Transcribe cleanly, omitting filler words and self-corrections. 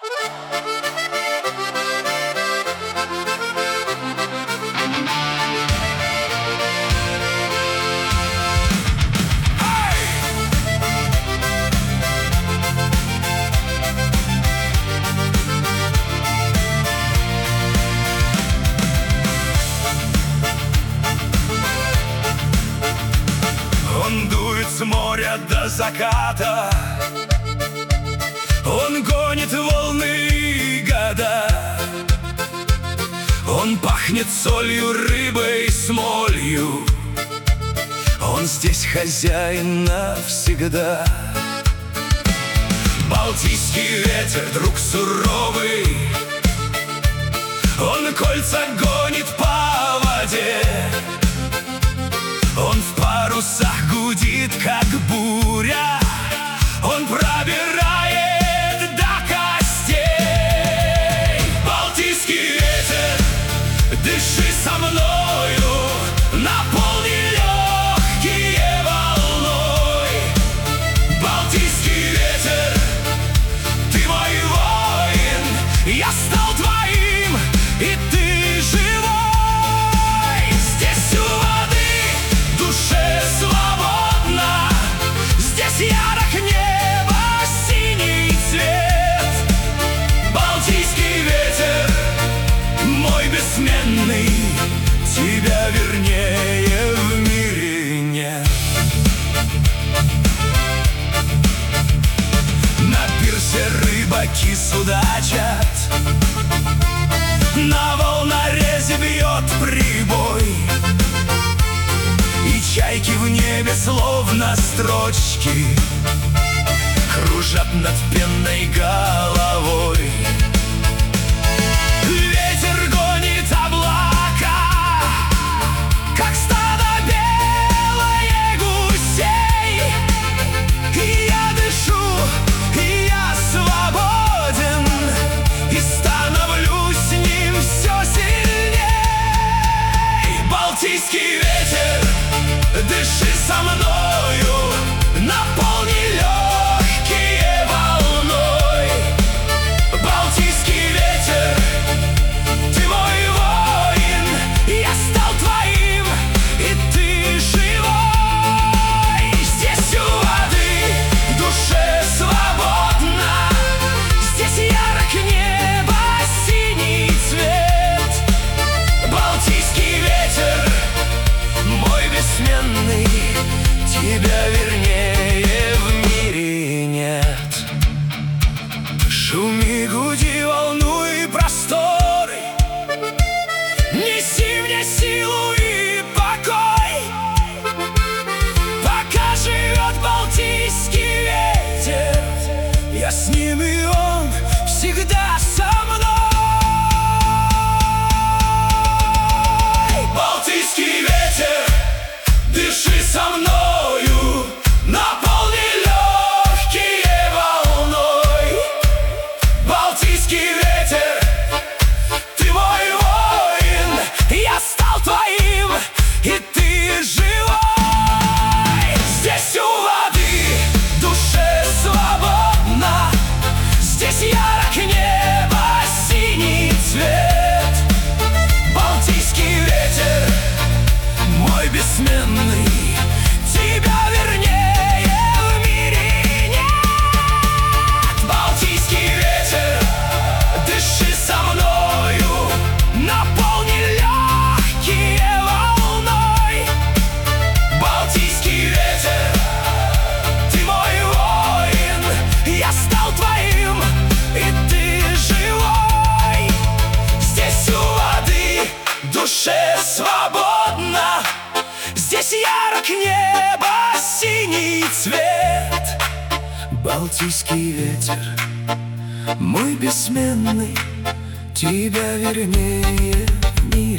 Он дует с моря до заката, он гонит волны и года. Он пахнет солью, рыбой, смолью. Он здесь хозяин навсегда. Балтийский ветер, друг суровый, он кольца гонит по воде. Он в парусах гудит, как буря. Он пробирает до костей. Балтийский ветер, дыши со мною, наполни легкие волной. Балтийский ветер, ты мой воин, я стал твоим, и ты живой. Здесь у воды душе свободно, здесь ярок небо, синий цвет. Балтийский ветер, мой бессменный, тебя вернее в мире нет. На пирсе рыбаки судачат, на волнорезе бьет прибой, и чайки в небе словно строчки кружат над пенной головой. Ветер гонит облака, как стадо белых гусей. И я дышу, и я свободен, и становлюсь с ним все сильней. Балтийский ветер, дыши со мною, наполни легкие волной. Балтийский ветер, ты мой воин, я стал твоим, и ты живой. Здесь у воды душе свободно, здесь ярок небо, синий цвет. Балтийский ветер, мой бессменный, тебя вернее в мире нет. Шуми, гуди, волнуй просторы, неси мне силу и покой. Пока живет Балтийский ветер, я с ним, и он всегда со мной. Балтийский ветер, дыши со мною, наполни легкие волной. Балтийский ветер, ты мой воин, я стал твоим, и ты живой. Здесь у воды душе свободно, здесь ярок небо, синий цвет. Балтийский ветер, мой бессменный, тебя вернее в мире нет. Балтийский ветер, дыши со мною, наполни легкие волной. Балтийский ветер, ты мой воин, я стал твоим, и ты живой. Здесь у воды душе свободно, здесь ярок небо, синий цвет. Балтийский ветер, мой бессменный, тебя вернее в мире